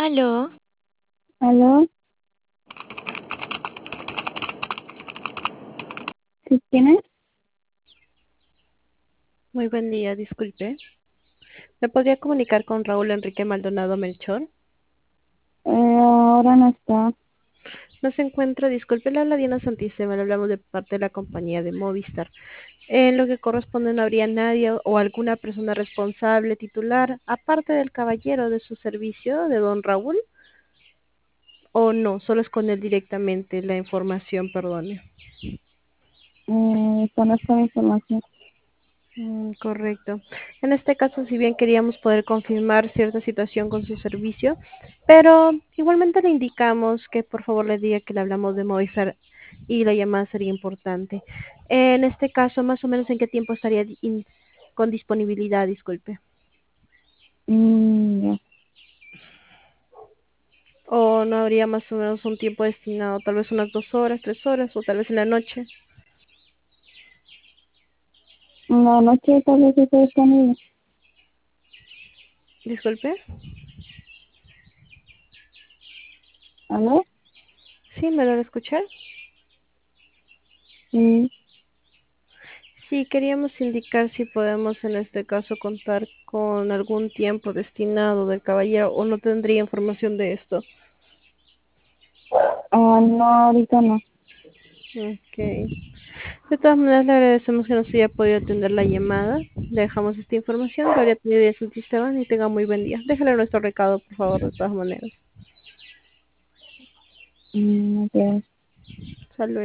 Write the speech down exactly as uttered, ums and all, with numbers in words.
Aló, ¿Aló? ¿Sí quién es? Muy buen día, disculpe. ¿Me podría comunicar con Raúl Enrique Maldonado Melchor? Eh, ahora no está. No se encuentra, disculpe, le habla Diana Santísima, le hablamos de parte de la compañía de Movistar. En lo que corresponde no habría nadie o alguna persona responsable titular, aparte del caballero de su servicio, de don Raúl, o no, solo es con él directamente la información, perdone. Eh, conozco la información. Mm, correcto. En este caso, si bien queríamos poder confirmar cierta situación con su servicio, pero igualmente le indicamos que por favor le diga que le hablamos de Movistar y la llamada sería importante. En este caso, más o menos en qué tiempo estaría di- in- con disponibilidad, disculpe. Mm, ya. O no habría más o menos un tiempo destinado, tal vez unas dos horas, tres horas, o tal vez en la noche. En la noche tal vez esté disponible. Disculpe. ¿Aló? ¿Sí? ¿Me lo escuchar? Sí. Sí, queríamos indicar si podemos en este caso contar con algún tiempo destinado del caballero o no tendría información de esto. Ah, no, ahorita no. Ok. De todas maneras, le agradecemos que nos haya podido atender la llamada. Le dejamos esta información, que habría tenido días en sistema y tenga muy buen día. Déjale nuestro recado, por favor, de todas maneras. Mm, ok. Hasta luego.